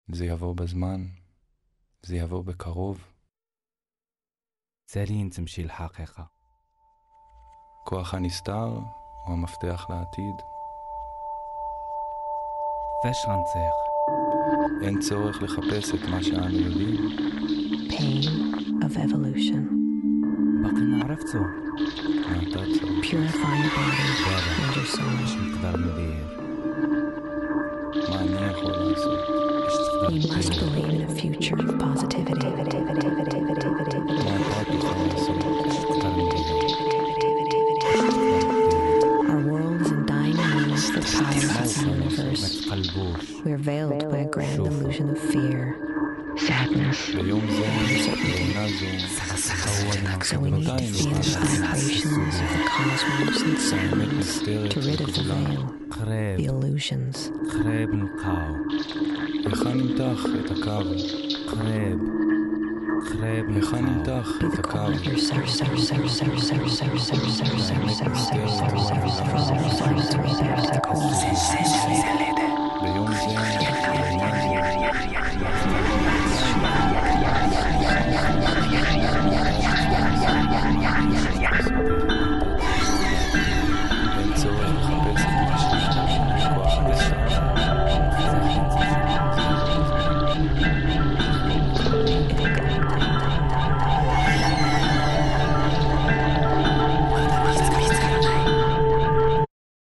זה יבוא בזמן, זה يبقى بقرוב. سارين تمشي الحقيقة. כוח הנסתר הוא המפתח לעתיד. فاش غنصيغ؟ אין צורך לחפש את מה שאנו יודעים. Pain of evolution. باقي ما عرفتو. Purify your body and your soul. اش نقدر ندير؟ מה אני יכול לעשות? We must believe in a future of positivity. מה אתה תוכל לעשות? Our world is in dying moments the powers of the universe. We are veiled by a grand illusion of fear, sadness. ביום זה, בעונה זו, So we need to feel the vibrations of the cosmos and sounds to rid of the veil, the illusions. خريب نلقاو. איך נמתח את הקו? خريب איך נמתח Be את the הקו? calm of yourself. האמת נסתרת.